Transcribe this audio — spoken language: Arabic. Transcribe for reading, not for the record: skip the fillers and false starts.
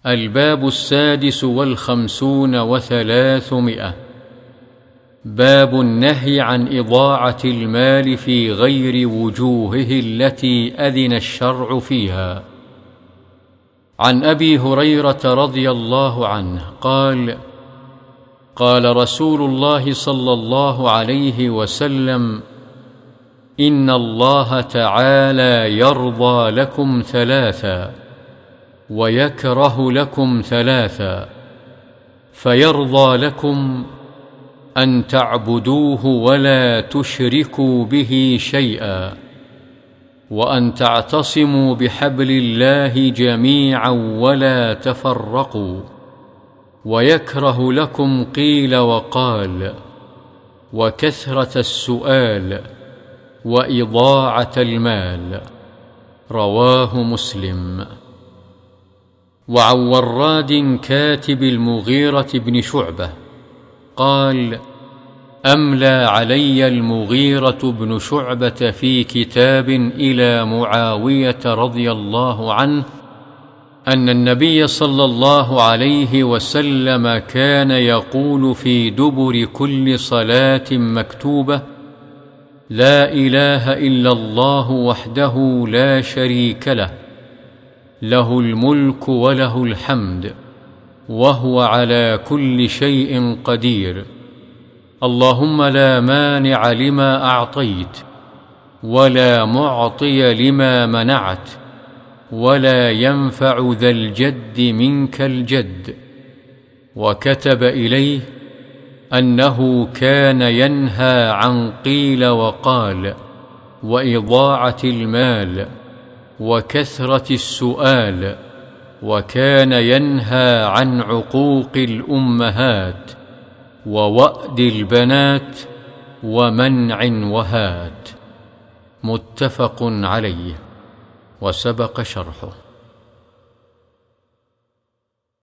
الباب 56 باب النهي عن إضاعة المال في غير وجوهه التي أذن الشرع فيها. عن أبي هريرة رضي الله عنه قال: قال رسول الله صلى الله عليه وسلم: إن الله تعالى يرضى لكم ثلاثا ويكره لكم ثلاثا، فيرضى لكم أن تعبدوه ولا تشركوا به شيئا، وأن تعتصموا بحبل الله جميعا ولا تفرقوا، ويكره لكم قيل وقال، وكثرة السؤال، وإضاعة المال. رواه مسلم. وعن وراد كاتب المغيرة بن شعبة قال: أملى علي المغيرة بن شعبة في كتاب إلى معاوية رضي الله عنه أن النبي صلى الله عليه وسلم كان يقول في دبر كل صلاة مكتوبة: لا إله إلا الله وحده لا شريك له، له الملك وله الحمد، وهو على كل شيء قدير. اللهم لا مانع لما أعطيت، ولا معطي لما منعت، ولا ينفع ذا الجد منك الجد. وكتب إليه أنه كان ينهى عن قيل وقال، وإضاعة المال، وكثرة السؤال، وكان ينهى عن عقوق الأمهات، ووأد البنات، ومنع وهات. متفق عليه، وسبق شرحه.